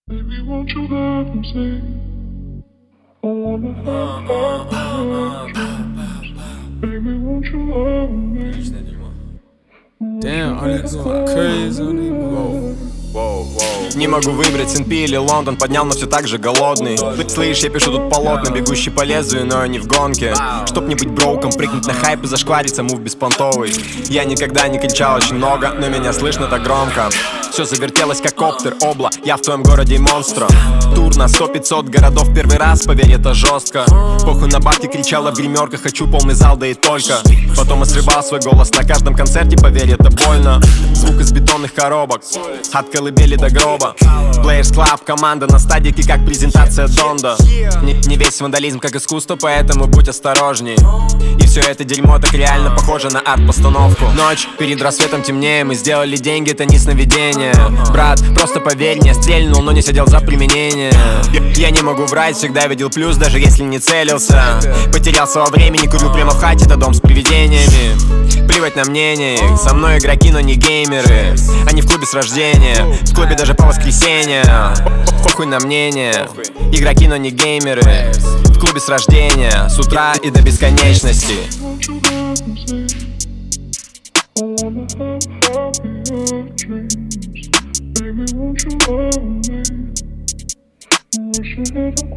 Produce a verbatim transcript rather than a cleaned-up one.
Baby, won't you let them sing? I wanna have happy dreams. Baby, won't you love me? Damn, all these going crazy on these moves. Не могу выбрать Сент-Пи или Лондон, поднял, но все так же голодный. Слышь, я пишу тут полотна, бегущий по лезвию, но не в гонке. Чтоб не быть броуком, прыгнуть на хайп и зашквариться, мув беспонтовый. Я никогда не кричал очень много, но меня слышно так громко. Все завертелось как коптер, обла, я в твоем городе монстра. Тур на сто-пятьсот городов первый раз, поверь, это жестко. Похуй на бабки, кричала в гримерках, хочу полный зал, да и только. Потом я срывал свой голос на каждом концерте, поверь, это больно. Звук из бетонных коробок, от колыбели до гроба. Players Club, команда на стадике, как презентация Донда. Не, не весь вандализм как искусство, поэтому будь осторожней. И все это дерьмо так реально похоже на арт-постановку. Ночь, перед рассветом темнее, мы сделали деньги, это не сновидение. Брат, просто поверь, не стрельнул, но не сидел за применение. Я не могу врать, всегда видел плюс, даже если не целился. Потерялся во времени, курю прямо в хате, это дом с привидениями. Плевать на мнение их, со мной игроки, но не геймеры. Они в клубе с рождения, в клубе даже по воскресенье. Похуй на мнение, игроки, но не геймеры. В клубе с рождения, с утра и до бесконечности. I wanna have happier dreams. Baby, won't you love me? Wish I had a